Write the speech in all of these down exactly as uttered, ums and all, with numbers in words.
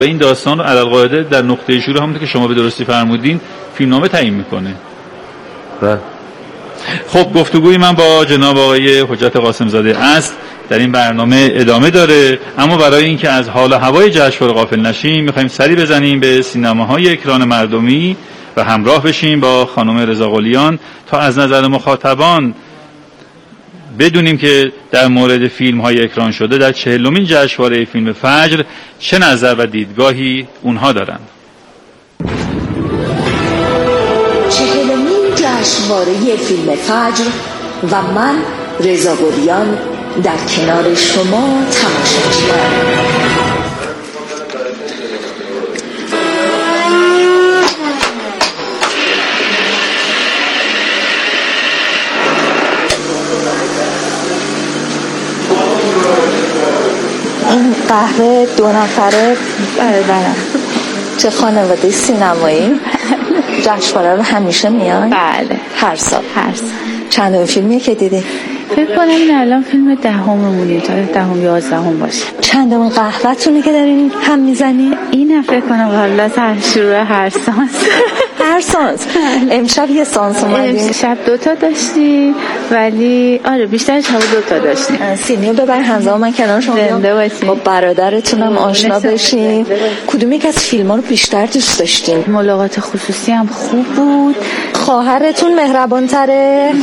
این داستان رو علالقاعده در نقطه شروع همونطور که شما به درستی فرمودین فیلمنامه تعیین میکنه. بله. خب گفتگوی من با جناب آقای حجت قاسم‌زاده است در این برنامه ادامه داره، اما برای اینکه از حال و هوای جشنواره غافل نشیم میخوایم سری بزنیم به سینماهای اکران مردمی و همراه بشیم با خانم رضا قلیان تا از نظر مخاطبان بدونیم که در مورد فیلم های اکران شده در چهلمین جشنواره فیلم فجر چه نظر و دیدگاهی اونها دارند. چهلمین جشنواره فیلم فجر و من رضا قلیان در کنار شما تماشاچیان. این قهوه دو نفره برادرم. چه خانواده سینمایی؟ جشنواره رو همیشه میان؟ بله. هر سال؟ هر سال. چندمین فیلمیه که دیدی؟ فکر کنم این الان فیلم دهممونه، تا دهم یازدهم باشه. چندمین قهوه‌تونه که دارین هم میزنی؟ این فکر کنم والا تا شروع هر سانس. هر سانس. امشب یه سانس اومدیم. امشب دو تا داشتی ولی آره بیشتر شب دو تا داشتیم. سینیو ببر همزمان من کنار شما زنده باشی. با برادرتونم آشنا بشین. کدوم یک از فیلم‌ها رو بیشتر دوست داشتین؟ ملاقات خصوصی هم خوب بود. خواهرتون مهربان‌تره؟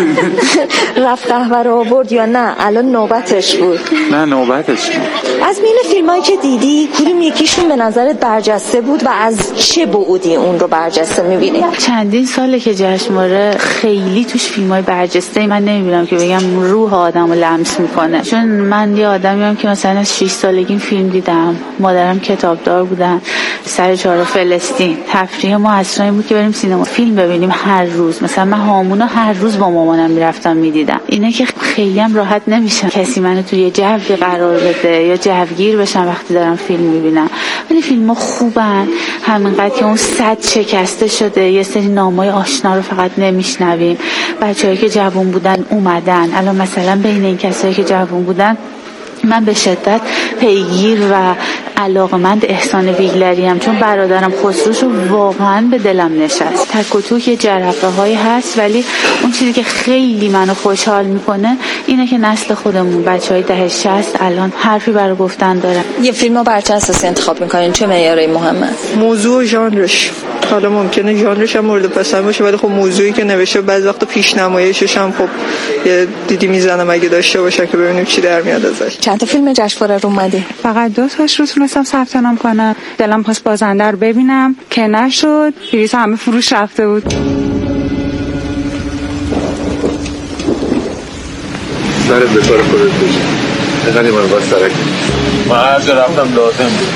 رفت قهوه رو آورد یا نه الان نوبتش بود؟ نه نوبتش بود. از بین فیلمایی که دیدی کدوم یکیشون به نظرت برجسته بود و از چه بعدی اون رو برجسته می‌بینی؟ چندین ساله که جشنواره خیلی توش فیلمای برجسته من نمی‌بینم که بگم روح آدمو لمس میکنه، چون من یه آدمیم که مثلا از شش سالگی فیلم دیدم، مادرم کتابدار بودن، سر چهار فلسطین، تفریح ما اصلا این بود که بریم سینما فیلم ببینیم هر روز. مثلا من هامونو هر روز با مامانم میرفتم میدیدم. اینه که خیلی هم راحت نمیشم کسی منو توی یه جوی قرار بده یا جوگیر بشم وقتی دارم فیلم میبینم. ولی فیلم‌ها خوبن، همینقدر که اون صد شکسته شده، یه سری نامای آشنا رو فقط نمیشنویم. بچه‌هایی که جوان بودن اومدن، الان مثلا بین این کسایی که جوان بودن من به شدت پیگیر و علاقمند احسان ویگلری ام، چون برادرم خسروش رو واقعا به دلم نشست. تک و توک یه جرقه هایی هست، ولی اون چیزی که خیلی منو خوشحال میکنه اینه که نسل خودمون بچهای دهه شصت الان حرفی برای گفتن دارن. یه فیلمو بر چه اساسی انتخاب میکنین؟ چه معیاری مهمه؟ موضوع و ژانرش. حالا ممکنه ژانرش هم مورد پسند باشه ولی خب موضوعی که نوشته بعضی وقتا پیشنمایشش هم خب یه دیدی میزنم اگه داشته باشه که ببینیم چی در میاد ازش. چند تا فیلم جشنواره رو اومدی؟ فقط دو تاش رو تونستم ثبت نام کنم. دلم خواست بازنده رو ببینم که نشد. بلیط همه فروش رفته بود. سرت به کار خودت بشه. نگانی من باز سرک. من هر جا رفتم لازم بود.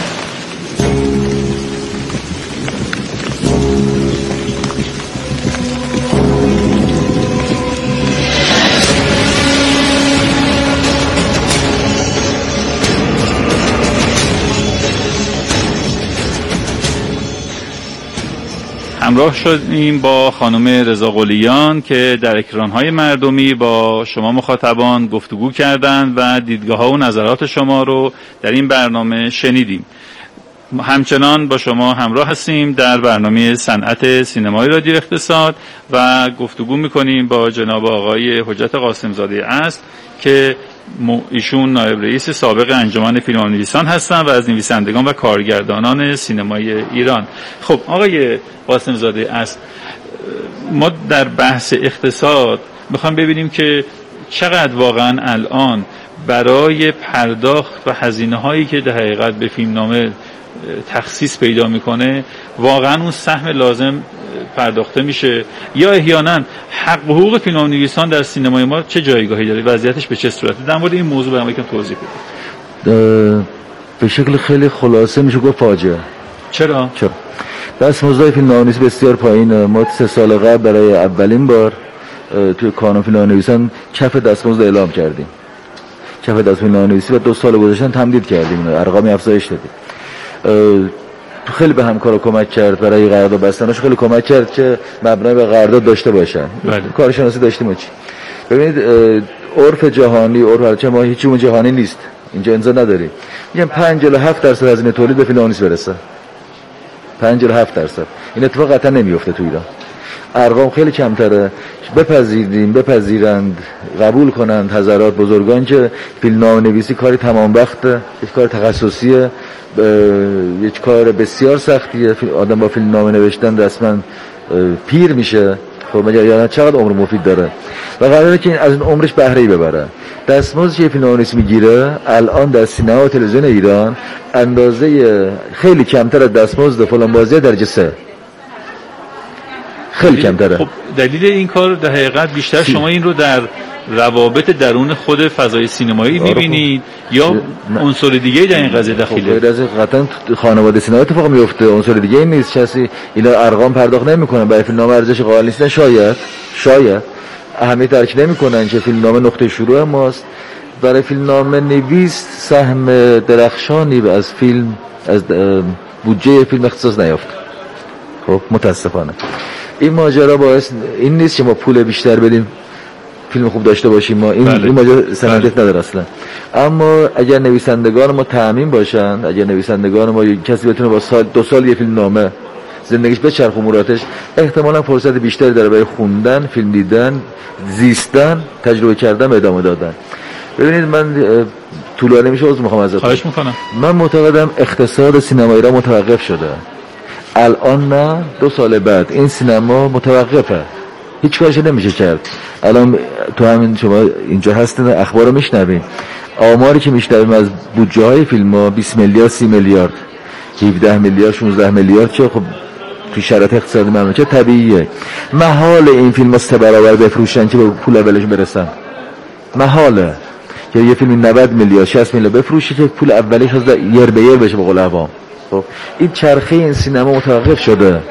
همراه شدیم با خانم رضا قلیان که در اکران‌های مردمی با شما مخاطبان گفتگو کردند و دیدگاه‌ها و نظرات شما رو در این برنامه شنیدیم. همچنان با شما همراه هستیم در برنامه صنعت سینمای رادیو اقتصاد و گفتگو می‌کنیم با جناب آقای حجت قاسم‌زاده است که ایشون نایب رئیس سابق انجمن فیلمنویسان هستند و از نویسندگان و کارگردانان سینمای ایران. خب آقای قاسم‌زاده است، ما در بحث اقتصاد میخوام ببینیم که چقدر واقعا الان برای پرداخت و هزینه هایی که در حقیقت به فیلمنامه تخصیص پیدا میکنه واقعا اون سهم لازم پرداخته میشه یا احیانا حق و حقوق فیلمنویسان در سینمای ما چه جایگاهی داره، وضعیتش به چه صورته؟ در مورد این موضوع برام یکم توضیح بدید. به شکل خیلی خلاصه میشه گفت فاجعه. چرا؟ چرا؟ دستمزد فیلمنویسی بسیار پایینه. ما سه سال قبل برای اولین بار توی کانون فیلمنویسان کف دستمزد اعلام کردیم. کف دستمزد فیلمنویسی و دو سال گذشتن تمدید کردیم، ارقامی افزایش دادیم. تو خیلی به همکارا کمک کرد، برای قرارداد بستنش خیلی کمک کرد که مبنای به قرارداد داشته باشن. بله. کارشناسی داشتیم چی؟ ببینید عرف جهانی، عرف هرچه ما هیچ چیز جهانی نیست. اینجا امضا نداریم. میگن پنجاه و هفت درصد هزینه تولید به فیلم نوانیس برسه. پنجاه و هفت درصد. این اتفاق قطعا نمیفته تو ایران. ارقام خیلی کمتره. بپذیریم بپذیرند قبول کنند حضرات بزرگان که فیلمنامه‌نویسی کاری تمام وقته، یک کار تخصصیه، یک کار بسیار سختیه. آدم با فیلمنامه نوشتن رسما پیر میشه. خب مگر یعنی چقدر عمر مفید داره و قراره که این از اون عمرش بهره‌ای ببره. دستمزدی که فیلمنامه‌نویس میگیره الان در سینما و تلویزیون ایران اندازه خیلی کمتر از دستمزد فلان بازی درجه سه، خیلی کمتره. خب دلیل این کار در حقیقت بیشتر شما این رو در روابط درون خود فضای سینمایی می‌بینید یا عنصر دیگه‌ای در این قضیه دخیله؟ خب از قطعا خانواده سینما اتفاق میفته، عنصر دیگه‌ای نیست. کسی اینا ارقام پرداخت نمی‌کنه، برای فیلمنامه ارزش قائل نیستن. شاید شاید اهمیت درک نمی‌کنن که فیلمنامه نقطه شروع ماست. برای فیلمنامه نویس سهم درخشانی از فیلم از بودجه فیلم اختصاص نیافت. خب متاسفانه این ماجرا باعث این نیست که ما پول بیشتر بدیم فیلم خوب داشته باشیم. ما این, بله. این ماجرا سندیت بله. نداره اصلا. اما اگر نویسندگان ما تامین باشن، اگر نویسندگان ما کسی بتونه با سال دو سال یه فیلم نامه زندگیش بچرخ اموراتش، احتمالاً فرصت بیشتری داره برای خوندن، فیلم دیدن، زیستن، تجربه کردن، ادامه دادن. ببینید من طولانی میشه، عذر میخوام ازتون. خواهش میکنم. من معتقدم اقتصاد سینما ایران متوقف شده. الان نه، دو سال بعد این سینما متوقفه، هیچ کارش نمیشه کرد. الان تو همین شما اینجا هستین اخبار رو میشنوین، آماری که میشنویم از بودجه های فیلم ها بیست میلیارد، سی میلیارد، هفده میلیارد، شانزده میلیارد که خب تو شرایط اقتصادی مملکت طبیعیه. محال این فیلم ها سه برابر بفروشن که به پول اولش برسن. محاله که یه فیلم نود میلیارد، شصت میلیارد بفروشه که پول اولیش از یر به یر بشه به قول عوام. خب این چرخه این سینما متوقف شده.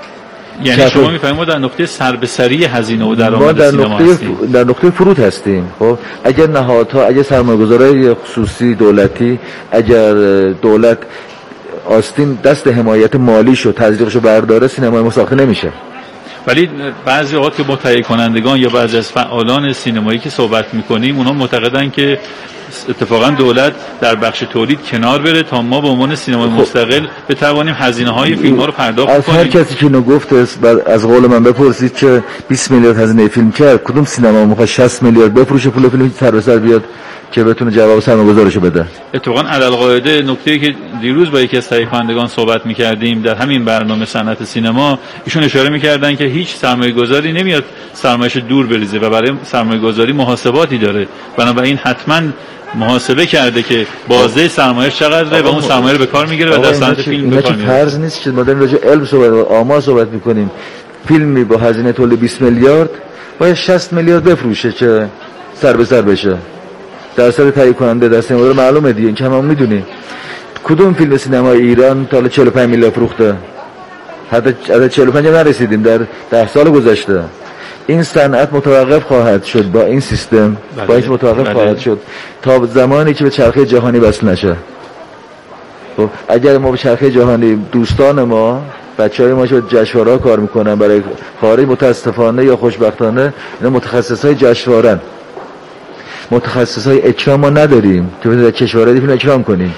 یعنی شما میفهمید ما در نقطه سر به سری هزینه و درآمد سینما هستیم. در نقطه فرود هستیم. خب اگر نهادها، اگر سرمایه‌گذارای خصوصی دولتی، اگر دولت آستین دست حمایت مالیشو تزریقشو برداره، سینما ما ساخته نمیشه. ولی بعضی اوقات که با تهیه کنندگان یا بعضی از فعالان سینمایی که صحبت میکنیم اونها معتقدن که اتفاقا دولت در بخش تولید کنار بره تا ما به عنوان سینمای مستقل بتوانیم هزینه های فیلم ها رو پرداخت از کنیم. هر کسی که اینو گفت از قول من بپرسید که بیست میلیارد هزینه فیلم کرد، کدوم سینما میخواد شصت میلیارد بفروشه پول فیلم سر به سر بیاد که بتونه جواب سرمایه‌گذارشو بده؟ اتفاقا علالقاعده نکته‌ای که دیروز با یکی از تهیه کنندگان صحبت می‌کردیم در همین برنامه صنعت سینما، ایشون اشاره می‌کردن که هیچ سرمایه‌گذاری نمیاد سرمایه‌اش دور بریزه و برای سرمایه‌گذاری محاسباتی داره، بنابراین حتما محاسبه کرده که بازده سرمایه چقدره و اون سرمایه رو به کار میگیره و در صنعت فیلم به کار میگیره. فرض نیست که ما داریم راجع علم صحبت و آمار صحبت می‌کنیم. فیلمی با هزینه تولید بیست میلیارد باید شصت میلیارد بفروشه که سر به سر بشه. درصد تهیه کننده در سینما معلومه دیگه، این که همون میدونیم. کدوم فیلم سینمای ایران تا چهل و پنج میلیارد فروخته؟ حتی از چهل و پنج نرسیدیم در ده سال گذشته. این صنعت متوقف خواهد شد با این سیستم. بله. با این متوقف بله. خواهد شد تا زمانی که به چرخه جهانی وصل نشه. خب اگر ما به چرخه جهانی، دوستان ما، بچهای ما که جشنواره‌ها کار میکنن برای خارج، متاسفانه یا خوشبختانه اینا متخصصای جشنواره‌ن. متخصصای اکرام ما نداریم که در کشورهای دیگه اکرام کنیم.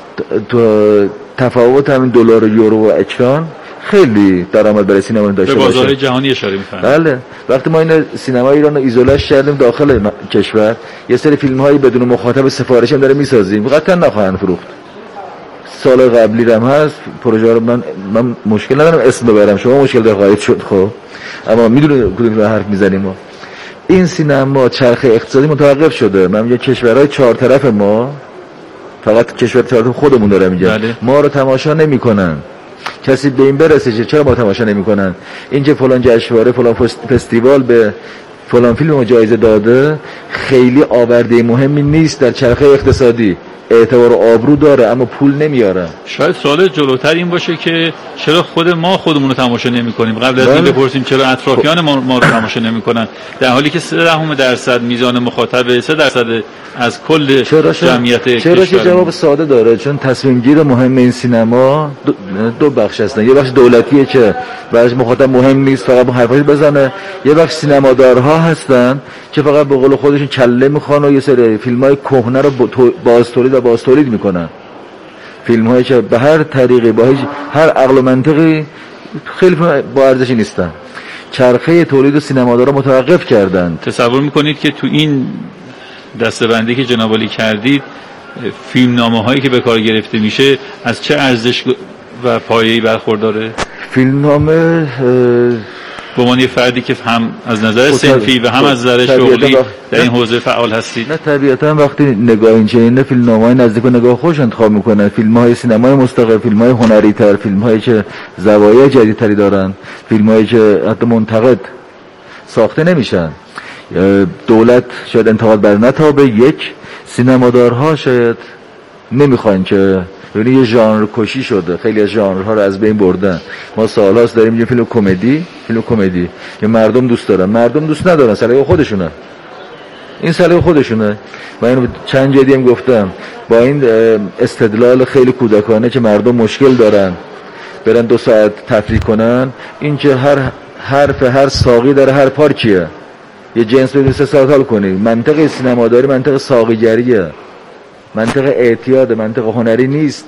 تو تفاوت همین دلار و یورو و اکران خیلی درآمد برای سینما داشته باشه. به بازار جهانی اشاره می‌کنم. بله. وقتی ما این سینما ایران رو ایزوله‌اش کردیم داخل کشور، یه سری فیلم‌هایی بدون مخاطب سفارش هم داره می‌سازیم، قطعا نخواهند فروخت. سال قبلی هم هست پروژه رو من من مشکل ندارم اسم ببرم، شما مشکل داره خواهید شد. خب اما میدونید کدوم حرف میزنیم ما. این سینما چرخه اقتصادی متوقف شده. من میگم کشورهای چهار طرف ما، فقط کشور چهار طرف خودمون داره میگم، بله. ما رو تماشا نمیکنن. کسی به این برسه که چرا ما تماشا نمیکنن؟ این که فلان جشنواره، فلان فستیوال به فلان فیلم جایزه داده خیلی آورده مهمی نیست در چرخه اقتصادی. اعتبار و آبرو داره اما پول نمیاره. شاید سوال جلوتر این باشه که چرا خود ما خودمون رو تماشا نمی‌کنیم؟ قبل از این بپرسیم چرا اطرافیان ما ما رو تماشا نمی‌کنن، در حالی که سه دهم درصد میزان مخاطب، سه درصد از کل چرا جمعیت چرا که جواب ساده داره، چون تصمیم گیر مهم این سینما دو بخش هستن. یه بخش دولتیه که براش مخاطب مهم نیست، فقط حرفاش بزنه. یه بخش سینمادارها هستن که فقط به قول خودشون کله میخوان و یه سری فیلمای کهنه رو باز تولید و باز تولید میکنن. فیلمایی که به هر طریقی با هیچ هر عقل و منطقی خیلی با ارزشی نیستن. چرخه تولید سینمادارا متوقف کردن. تصور میکنید که تو این دسته‌بندی که جناب عالی کردید فیلمنامه هایی که به کار گرفته میشه از چه ارزش و پایه‌ای برخورداره؟ فیلمنامه به عنوان فردی که هم از نظر صنفی و هم از نظر شغلی در این حوزه فعال هستید. نه طبیعتا وقتی نگاه اینچنینه فیلمنامه‌های نزدیک و نگاه خوش انتخاب میکنن، فیلم‌های سینمای مستقل، فیلم‌های هنری تر، فیلم‌هایی که زوایای جدیدتری دارن، فیلم‌هایی که حتی منتقد ساخته نمیشن. دولت شاید انتقاد بر نتابه، یک سینمادارها شاید نمیخوان که، یعنی یه ژانر کشی شده، خیلی از ژانرها رو از بین بردن. ما سال‌هاست داریم یه فیلم کمدی، فیلم کمدی که مردم دوست دارن، مردم دوست ندارن، سلیقه خودشونه. این سلیقه خودشونه. من اینو چند جدی هم گفتم، با این استدلال خیلی کودکانه که مردم مشکل دارن برن دو ساعت تفریح کنن، این که هر حرف هر ساقی داره هر پارکیه، یه جنس بدون سه ساعت حال کنی. منطق سینماداری منطق ساقیگریه، منطق اعتیاد، منطق هنری نیست.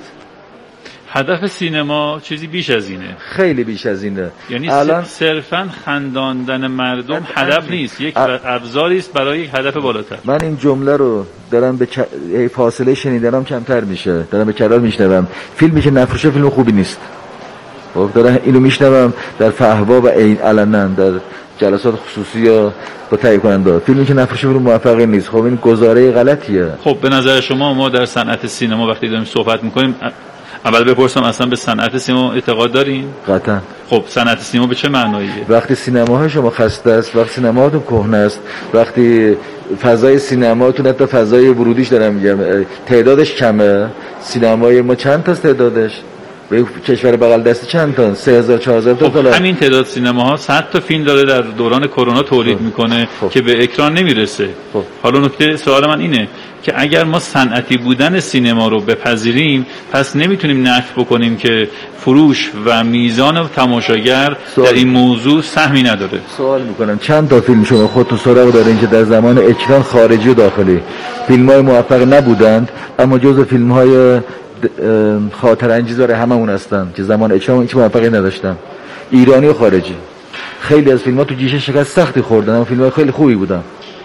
هدف سینما چیزی بیش از اینه، خیلی بیش از اینه. یعنی الان صرفاً خنداندن مردم هدف نیست، یک ابزاری است برای یک هدف بالاتر. من این جمله رو دارم به چ... فاصله شنیدنم کمتر میشه، دارم به کرار میشنوم. فیلمی که نفروشه فیلم خوبی نیست. خب دارم اینو میشنوم در فحوا و عین علنا در جلسات خصوصی یا با تهیه کننده، فیلمی که نفروشه فیلم موفقی نیست. خب این گزاره غلطیه. خب به نظر شما ما در صنعت سینما وقتی داریم صحبت میکنیم، اول بپرسم اصلا به صنعت سینما اعتقاد دارین؟ قطعا. خب صنعت سینما به چه معناییه؟ وقتی سینماهای شما خسته است، وقتی سینماهاتون کهنه است، وقتی فضای سینماتون حتی فضای ورودیش دارم میگم تعدادش کمه. سینمای ما چند تا تعدادش؟ به کشور بغل دستی چند تا؟ سه هزار چهار هزار تا. خب همین تعداد سینماها صد تا فیلم داره در دوران کرونا تولید خب. میکنه خب. که به اکران نمیرسه. خب. حالا نکته سوال من اینه که اگر ما صنعتی بودن سینما رو بپذیریم، پس نمیتونیم نفی بکنیم که فروش و میزان تماشاگر سوال. در این موضوع سهمی نداره. سوال میکنم چند تا فیلم شما خودتون سراغ دارین که در زمان اکران خارجی و داخلی فیلم‌های موفق نبودند اما جزو فیلم‌های خاطر انگیز داره هممون هستن که زمان اکرام هیچ موفقی نداشتن، ایرانی و خارجی. خیلی از فیلم‌ها تو گیشه شکست سختی خوردن اما فیلم‌های خیلی خوبی بودن.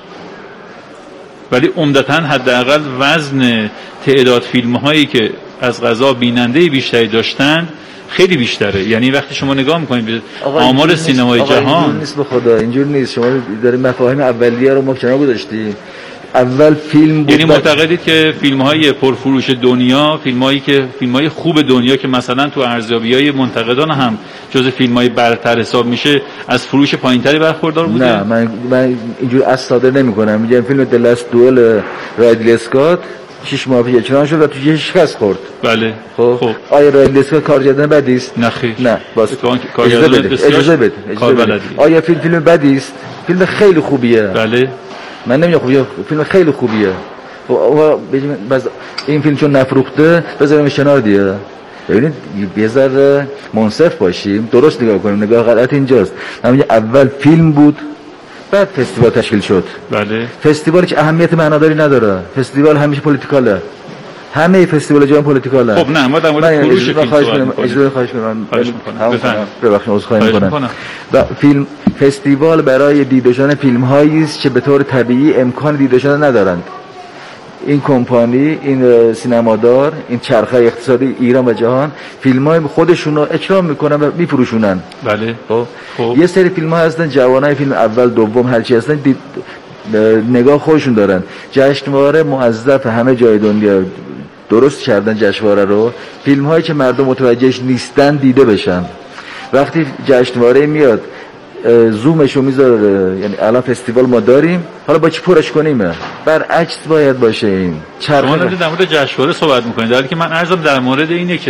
ولی عمدتاً حداقل وزن تعداد فیلم‌هایی که از قضا بیننده بیشتری داشتن خیلی بیشتره. یعنی وقتی شما نگاه می‌کنید به آمار سینمای جهان، اینجور نیست به خدا، اینجور نیست. شما دارید مفاهیم اولیه رو ما کنار گذاشتید. اول فیلم بود. یعنی معتقدید که فیلم‌های پرفروش دنیا، فیلم‌هایی که فیلم‌های خوب دنیا که مثلا تو ارزیابی‌های منتقدان هم جزو فیلم‌های برتر حساب میشه، از فروش پایین‌تری برخوردار بوده؟ نه، من من اینجوری از صادر نمی‌کنم. میگم فیلم د لاست دوئل رایدلی اسکات شش ماه پیش اکران شد و تو یه شکست خورد. بله. خب, خب. آیا رایدلی اسکات کارگردان بدی است؟ نه خیر. نه، باز کارگردان اجازه بده. کار بلدی. آیا فیلم فیلم بدی است؟ فیلم خیلی خوبیه. بله. من نمیگم خوبیه، فیلم خیلی خوبیه. و باز این فیلم چون نفروخته بذاریم کنار دیگه. ببینید یه ذره منصف باشیم، درست نگاه کنیم. نگاه غلط اینجاست. همین اول فیلم بود بعد فستیوال تشکیل شد. بله. فستیوالی که اهمیت معناداری نداره. فستیوال همیشه پولیتیکاله. همه فستیوال جهان پولیتیکاله. خب نه، ما در مورد فروش فیلم خواهش می‌کنم. اجازه خواهش می‌کنم. بفرمایید. ببخشید عذرخواهی می‌کنم. و فیلم فستیوال برای دیده شدن فیلم‌هایی است که به طور طبیعی امکان دیده شدن ندارند. این کمپانی، این سینمادار، این چرخه اقتصادی ایران و جهان فیلم‌های خودشون رو اکرام میکنن و میفروشونن. بله. خب خب یه سری فیلم‌ها هستن جوانای فیلم اول دوم هر چی هستن دید... نگاه خودشون دارن. جشنواره موظف همه جای دنیا درست کردن جشنواره رو، فیلم‌هایی که مردم متوجهش نیستن دیده بشن. وقتی جشنواره میاد زومشو میذاره، یعنی الان فستیوال ما داریم، حالا با چی پرش کنیم؟ برعکس باید باشه. این شما در مورد جشنواره صحبت میکنید، در حالی که من عرضم در مورد اینه که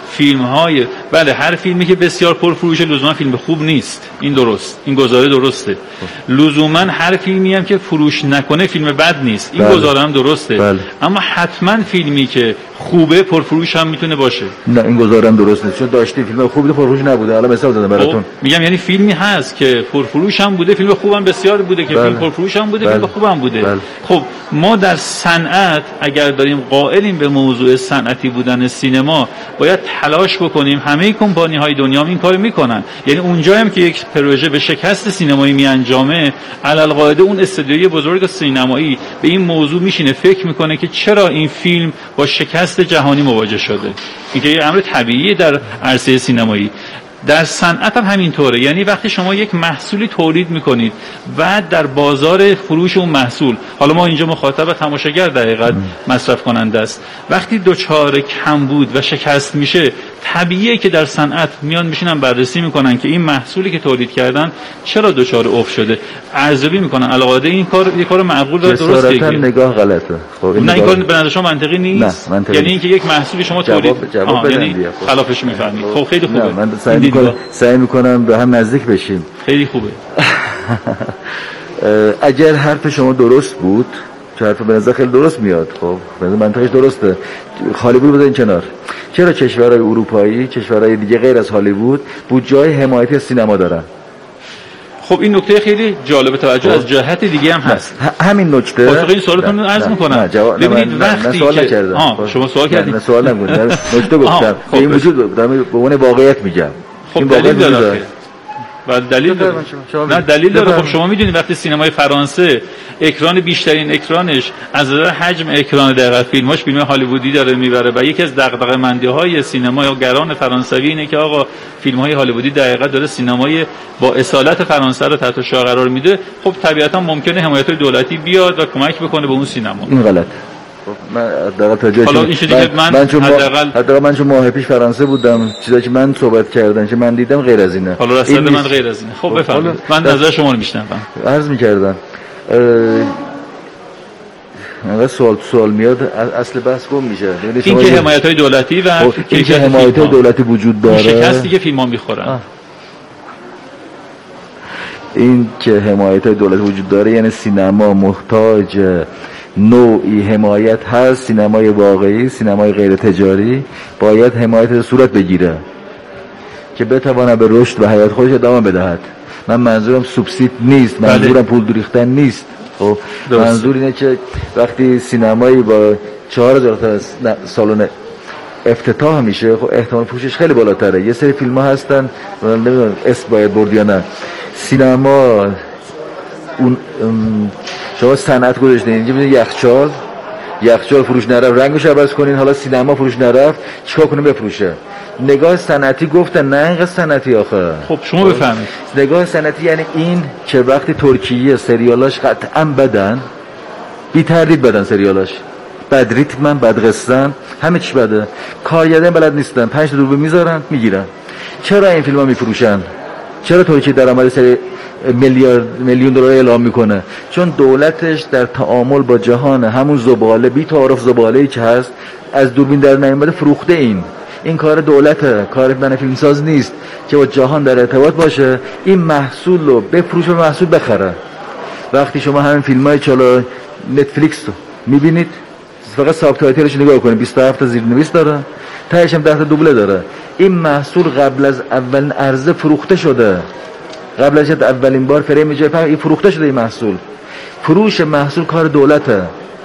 فیلم های بله هر فیلمی که بسیار پرفروشه لزوما فیلم خوب نیست، این درست، این گزاره درسته. لزوما هر فیلمی هم که فروش نکنه فیلم بد نیست، این گزاره هم درسته. بله. اما حتما فیلمی که خوبه پرفروش هم میتونه باشه. نه این گزاره هم درست نیست، چون داشتی فیلم خوبی پرفروش نبوده. حالا مثال زدم براتون. میگم یعنی فیلمی هست که پرفروش هم بوده، فیلم خوبم بسیار بوده که بله. فیلم پرفروش هم بوده، بله. فیلم خوبم بوده. بله. خب ما در صنعت اگر داریم قائلیم به موضوع صنعتی بودن سینما، باید تلاش بکنیم. همه کمپانی های دنیا این کارو میکنن. یعنی اونجا هم که یک پروژه به شکست سینمایی میانجامه، علل قاعده اون استودیوی بزرگ سینمایی به این موضوع میشینه فکر میکنه که چرا این فیلم با شکست جهانی مواجه شده. این که یه امر طبیعیه در عرصه سینمایی. در صنعت هم همینطوره. یعنی وقتی شما یک محصولی تولید میکنید و در بازار فروش اون محصول، حالا ما اینجا مخاطب تماشاگر در حقیقت مصرف کننده است، وقتی دچار کمبود و شکست میشه، طبیعیه که در صنعت میان میشینن بررسی میکنن که این محصولی که تولید کردن چرا دچار افت شده، ارزیابی میکنن. البته این کار یک کار معقول و درسته. جسارتاً نگاه غلطه. خب نه این کار به نظر شما منطقی نیست. منطقی یعنی اینکه یک محصولی شما تولید آها یعنی خلافش میفهمید. خب خیلی خوبه. من سعی میکنم سعی میکنم به هم نزدیک بشیم. خیلی خوبه. اگر حرف شما درست بود، چه حرف به نظر خیلی درست میاد، خب به نظر منطقش درسته، هالیوود بذارین کنار. چرا کشورهای اروپایی، کشورهای دیگه غیر از هالیوود بودجه‌های حمایتی سینما دارن؟ خب این نکته خیلی جالب توجه از جهت دیگه هم هست. همین نکته خب این سوالتون رو عرض می‌کنم. ببینید وقتی سوال که نکردم. آه شما سوال کردید. نه سوال نگفتم. نکته گفتم. به این وجود دارم به عنوان واقعیت میگم. خب دلیل داره. و دلیل داره. نه دلیل داره. خب شما میدونید وقتی سینمای فرانسه اکران بیشترین اکرانش از نظر حجم اکران دقیقاً فیلماش فیلم هالیوودی داره میبره و یکی از دغدغه‌مندی‌های سینما یا گران فرانسوی اینه که آقا فیلم‌های هالیوودی دقیقاً داره سینمای با اصالت فرانسه رو تحت شعار قرار میده. خب طبیعتاً ممکنه حمایت دولتی بیاد و کمک بکنه به اون سینما. این غلط. من حداقل تا جایی من من, من چون حداقل من چون ماه پیش فرانسه بودم، چیزایی که من صحبت کردن که من دیدم غیر از اینه. حالا راست من غیر از اینه. خب بفرمایید. من نظر شما رو میشنوم. عرض می‌کردم من سوال سوال میاد اصل بحث گم میشه. این که حمایت‌های دولتی و این که حمایت‌های دولتی وجود داره، شکستی که فیلم‌ها می‌خورن. این که حمایت‌های دولتی وجود داره یعنی سینما محتاج نوعی حمایت هست. سینمای واقعی، سینمای غیر تجاری باید حمایت صورت بگیره که بتواند به رشد و حیات خودش ادامه بدهد. من منظورم سوبسید نیست، منظورم پول ریختن نیست. خب منظور اینه که وقتی سینمایی با چهار هزار تا سالن افتتاح میشه، خب احتمال فروشش خیلی بالاتره. یه سری فیلم‌ها هستن نمیدونم اسم باید برد یا نه، سینما اون شما صنعت گذاشتین اینجا میگه یخچال یخچال فروش نرفت رنگش عوض کنین، حالا سینما فروش نرفت چیکار کنه بفروشه؟ نگاه صنعتی گفتن نه اینقدر صنعتی آخه. خب شما بفهمید نگاه صنعتی یعنی این که وقتی ترکیه سریالاش قطعا بدن، بی تردید بدن سریالاش، بد ریتمن، بد قصه‌ن، همه چی بده، کارگردان بلد نیستن، پنج تا دوربین میذارن میگیرن. چرا این فیلم‌ها میفروشن؟ چرا ترکیه درآمد سری میلیارد میلیون دلار اعلام میکنه؟ چون دولتش در تعامل با جهان همون زباله بی تعارف زباله‌ای که هست از دوربین در نیامده فروخته. این این کار دولته، کار من فیلمساز نیست که با جهان در ارتباط باشه، این محصول رو بفروشه و محصول بخره. وقتی شما همین فیلمای چالا نتفلیکس رو میبینید فقط ساب تایتلش نگاه کنید، بیست و هفت تا زیرنویس داره، تهش هم ده تا دوبله داره. این محصول قبل از اولین عرضه فروخته شده، قبل از اولین بار فریم جای این فروخته شده. این محصول، فروش محصول کار دولته،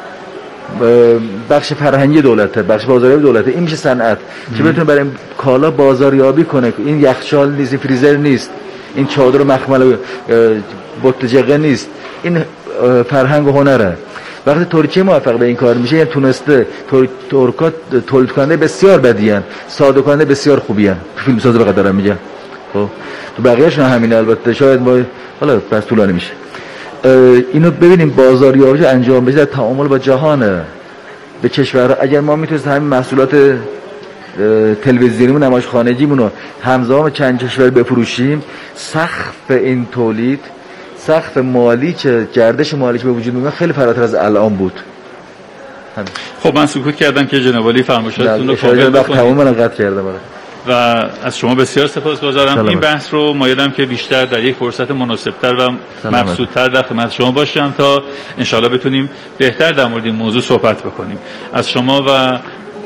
بخش فرهنگی دولته، بخش بازاریابی دولته. این میشه صنعت که بتونه برای کالا بازاریابی کنه. این یخچال نیست، این فریزر نیست، این چادر مخمل بوت جقه نیست، این فرهنگ و هنره. وقتی ترکیه موفق به این کار میشه یعنی تونسته ترکا تولید کننده بسیار بدیان، ساده کننده بسیار خوبیان، فیلم ساز بقدر دارم میگم. خب تو بقیه‌شون همینه. البته شاید ما حالا پس طولانی میشه. اینو ببینیم بازاریابی انجام بشه در تعامل با جهان به کشورها. اگر ما میتونستیم همین محصولات تلویزیونیمون، نمایشخانگیمون رو همزمان چند کشور بفروشیم، سقف این تولید، سقف مالی که گردش مالی که به وجود میاد خیلی فراتر از الان بود. خب من سکوت کردم که جناب عالی فرمایشاتتون رو کامل بکنید. تمام من قطع کردم. و از شما بسیار سپاسگزارم. سلامت. این بحث رو مایلم که بیشتر در یک فرصت مناسبتر و مبسوط‌تر در خدمت شما باشم تا انشالله بتونیم بهتر در مورد این موضوع صحبت بکنیم. از شما و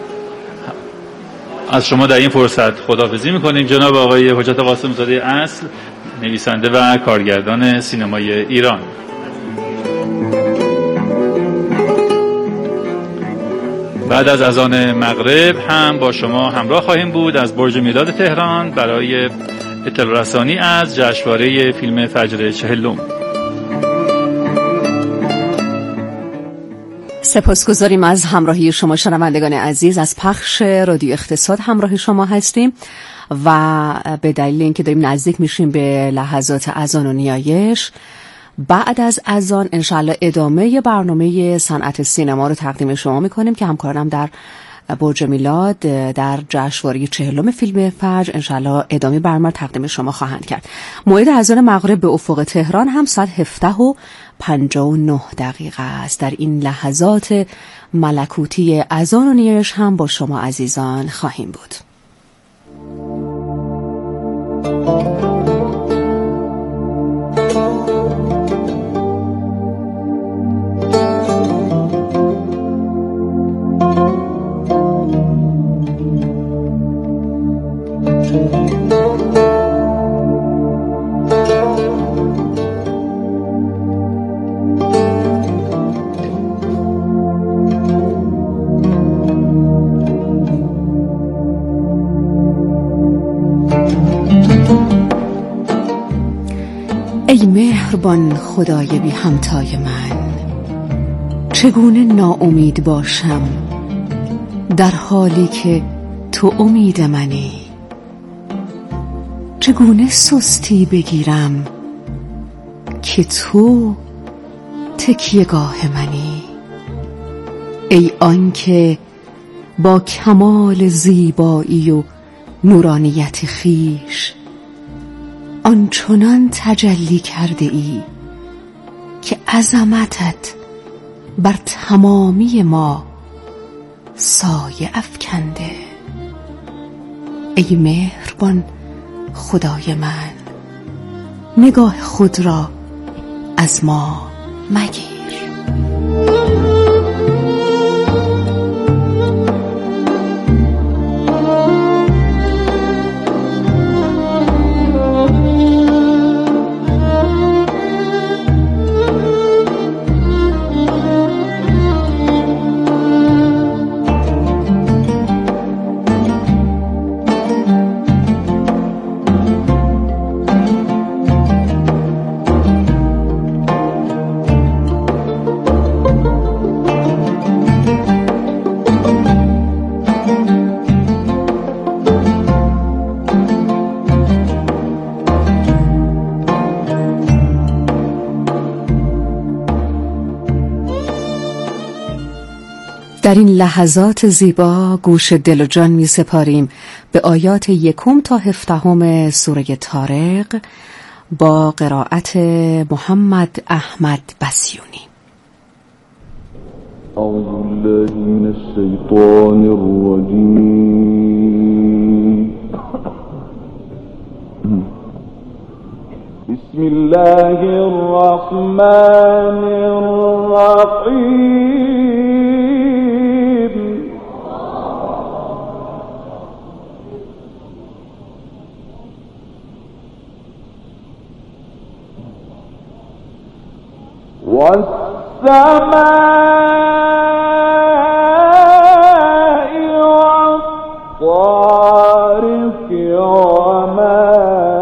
از شما در این فرصت خداحافظی میکنیم. جناب آقای حجت قاسم زاده اصل، نویسنده و کارگردان سینمای ایران. بعد از اذان مغرب هم با شما همراه خواهیم بود از برج میلاد تهران برای اطلاع رسانی از جشنواره فیلم فجر چهلم. سپاسگزاریم از همراهی شما شنوندگان عزیز. از پخش رادیو اقتصاد همراه شما هستیم و به دلیل اینکه داریم نزدیک میشیم به لحظات اذان و نیایش، بعد از اذان انشاءالله ادامه برنامه صنعت سینما رو تقدیم شما میکنیم که همکارانم در برج میلاد در جشنواره چهلم فیلم فجر انشاءالله ادامه برنامه تقدیم شما خواهند کرد. موعد اذان مغرب به افق تهران هم ساعت هفده و پنجاه و نه دقیقه است. در این لحظات ملکوتی اذان و نیایش هم با شما عزیزان خواهیم بود. ای مهربان خدای بی همتای من، چگونه ناامید باشم در حالی که تو امید منی؟ چگونه سستی بگیرم که تو تکیه‌گاه منی؟ ای آنکه با کمال زیبایی و نورانیت خویش آنچنان تجلی کرده ای که عظمتت بر تمامی ما سایه افکنده. ای مهربان خدای من، نگاه خود را از ما مگیر. در این لحظات زیبا گوش دل و جان می سپاریم به آیات یکم تا هفدهم سوره طارق با قرائت محمد احمد بسیونی. اعوذ بالله من الشیطان الرجیم. بسم الله الرحمن الرحیم. والسماء والطارق وما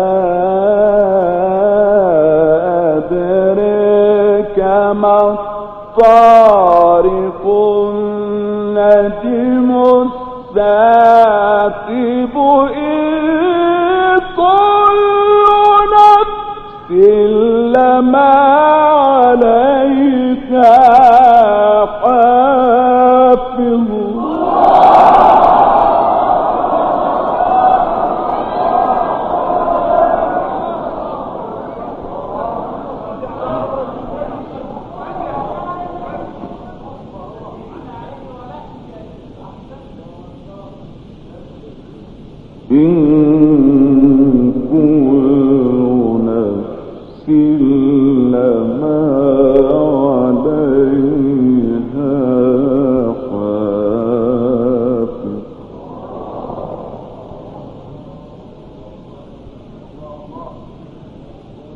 أدريك ما الطارق النجم الثاقب إن كل نفس لما عليها حافظ. إن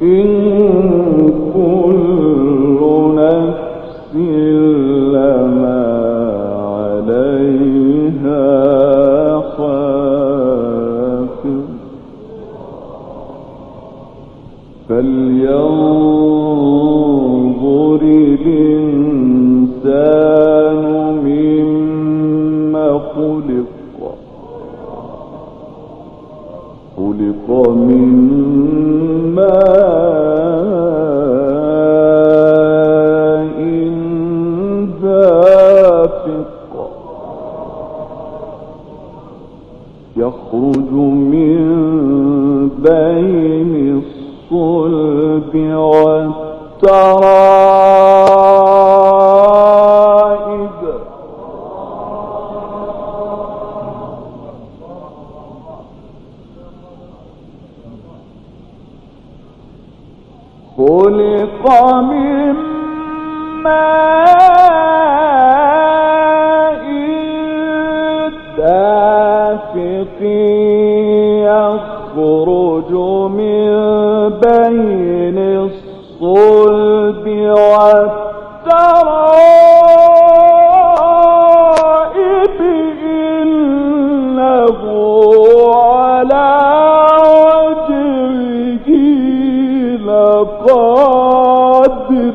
فلينظر الإنسان مما خلق خلق من ماء دافق يخرج من بين الصلب والترائب خلق من ماء دافق يخرج من بين الصلب والترائب إنه على وجهه لقادر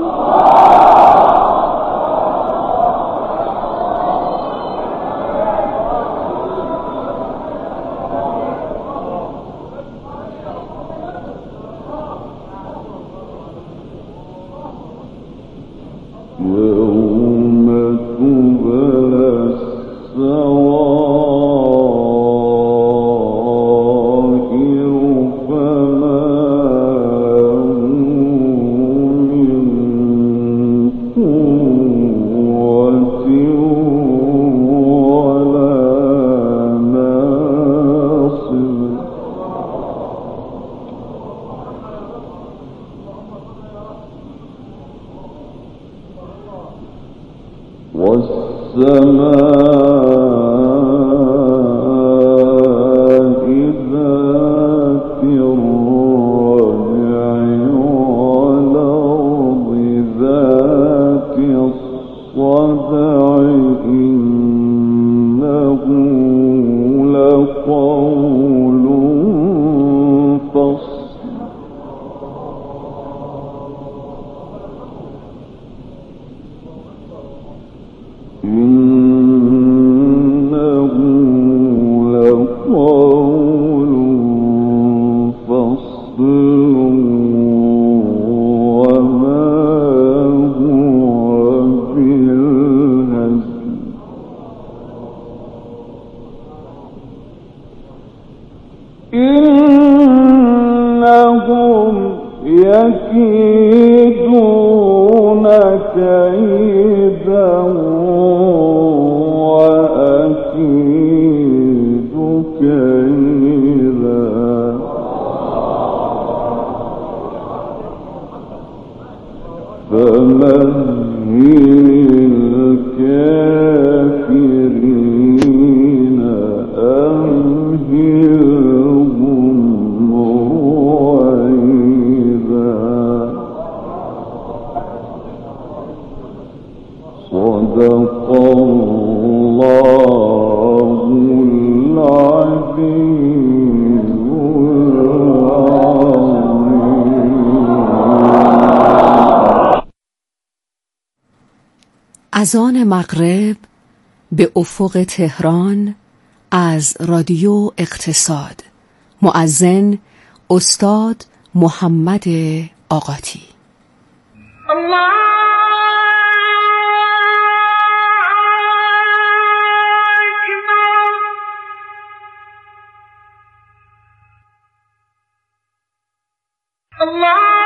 يوم تبلى السرائر فما من قوة ولا ناصر والسماء ذات الرجع والأرض ذات الصدع إنه لقول فصل إنه لقول فصل وما هو بالهزل إنهم يكيدون كيدا وأكيد كيدا فمهل الكافرين أمهلهم رويدا صدق الله العظيم اذان مغرب به افق تهران از رادیو اقتصاد. مؤذن استاد محمد آقاتی. Allah